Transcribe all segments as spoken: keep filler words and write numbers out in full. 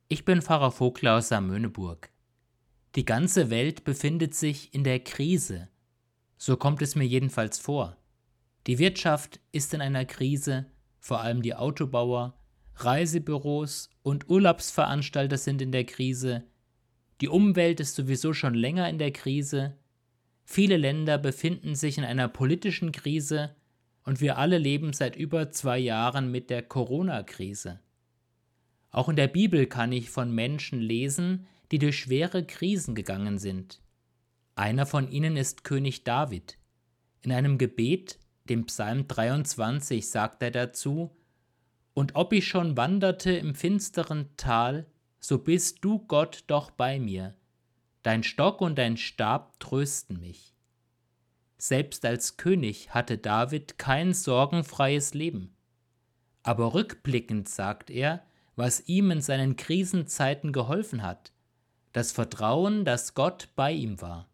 Ich bin Pfarrer Vogler aus Samöneburg. Die ganze Welt befindet sich in der Krise. So kommt es mir jedenfalls vor. Die Wirtschaft ist in einer Krise, vor allem die Autobauer, Reisebüros und Urlaubsveranstalter sind in der Krise. Die Umwelt ist sowieso schon länger in der Krise. Viele Länder befinden sich in einer politischen Krise und wir alle leben seit über zwei Jahren mit der Corona-Krise. Auch in der Bibel kann ich von Menschen lesen, die durch schwere Krisen gegangen sind. Einer von ihnen ist König David. In einem Gebet, dem Psalm dreiundzwanzig, sagt er dazu: Und ob ich schon wanderte im finsteren Tal, so bist du, Gott, doch bei mir. Dein Stock und dein Stab trösten mich. Selbst als König hatte David kein sorgenfreies Leben. Aber rückblickend sagt er, was ihm in seinen Krisenzeiten geholfen hat: das Vertrauen, dass Gott bei ihm war.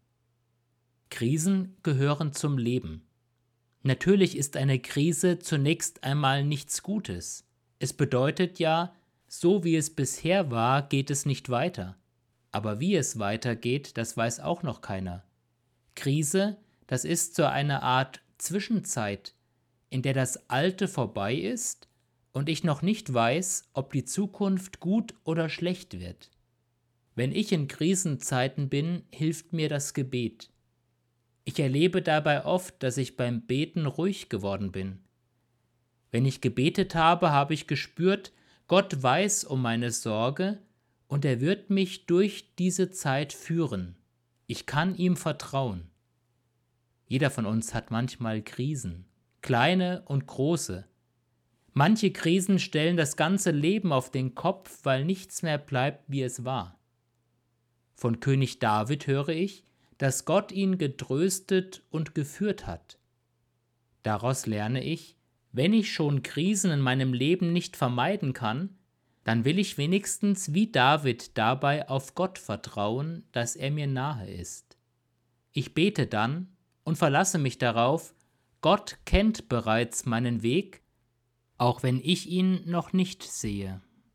Krisen gehören zum Leben. Natürlich ist eine Krise zunächst einmal nichts Gutes. Es bedeutet ja, so wie es bisher war, geht es nicht weiter. Aber wie es weitergeht, das weiß auch noch keiner. Krise, das ist so eine Art Zwischenzeit, in der das Alte vorbei ist und ich noch nicht weiß, ob die Zukunft gut oder schlecht wird. Wenn ich in Krisenzeiten bin, hilft mir das Gebet. Ich erlebe dabei oft, dass ich beim Beten ruhig geworden bin. Wenn ich gebetet habe, habe ich gespürt, Gott weiß um meine Sorge und er wird mich durch diese Zeit führen. Ich kann ihm vertrauen. Jeder von uns hat manchmal Krisen, kleine und große. Manche Krisen stellen das ganze Leben auf den Kopf, weil nichts mehr bleibt, wie es war. Von König David höre ich, dass Gott ihn getröstet und geführt hat. Daraus lerne ich, wenn ich schon Krisen in meinem Leben nicht vermeiden kann, dann will ich wenigstens wie David dabei auf Gott vertrauen, dass er mir nahe ist. Ich bete dann und verlasse mich darauf, Gott kennt bereits meinen Weg, auch wenn ich ihn noch nicht sehe.